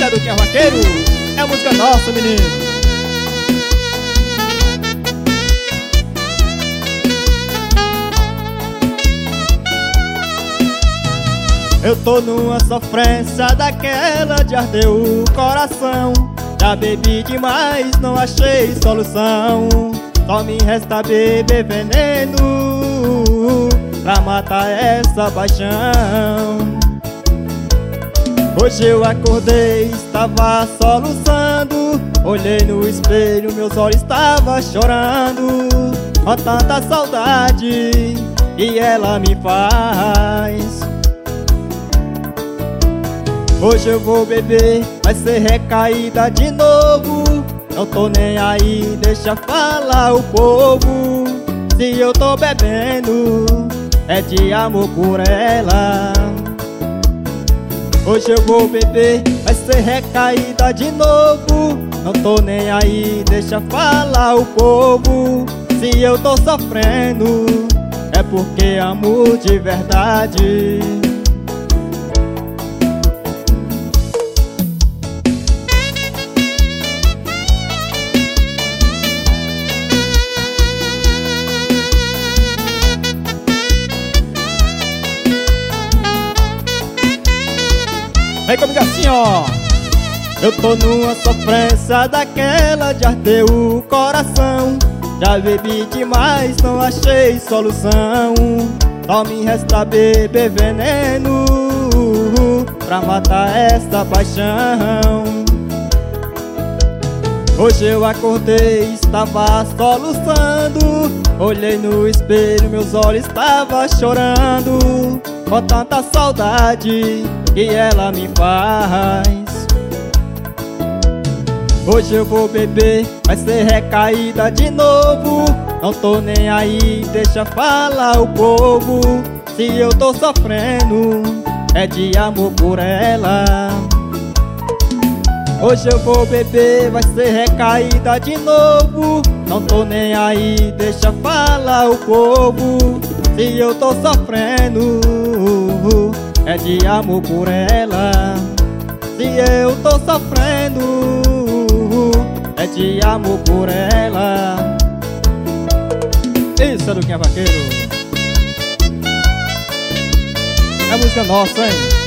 é do Quinha Vaqueiro, é música nossa, menino. Eu tô numa sofrência daquela de arder o coração. Já bebi demais, não achei solução. Só me resta beber veneno pra matar essa paixão. Hoje eu acordei, estava soluçando. Olhei no espelho, meus olhos estavam chorando. Com tanta saudade que ela me faz. Hoje eu vou beber, vai ser recaída de novo. Não tô nem aí, deixa falar o povo. Se eu tô bebendo, é de amor por ela. Hoje eu vou beber, vai ser recaída de novo. Não tô nem aí, deixa falar o povo. Se eu tô sofrendo, é porque amo de verdade. Vem comigo assim, ó. Eu tô numa sofrência daquela de arder o coração. Já bebi demais, não achei solução. Só me resta beber veneno pra matar essa paixão. Hoje eu acordei, estava soluçando. Olhei no espelho, meus olhos estavam chorando. Com tanta saudade que ela me faz. Hoje eu vou beber, vai ser recaída de novo. Não tô nem aí, deixa falar o povo. Se eu tô sofrendo, é de amor por ela. Hoje eu vou beber, vai ser recaída de novo. Não tô nem aí, deixa falar o povo. Se eu tô sofrendo, é de amor por ela. Se eu tô sofrendo, é de amor por ela. Isso é do Quinha Vaqueiro, é música nossa, hein?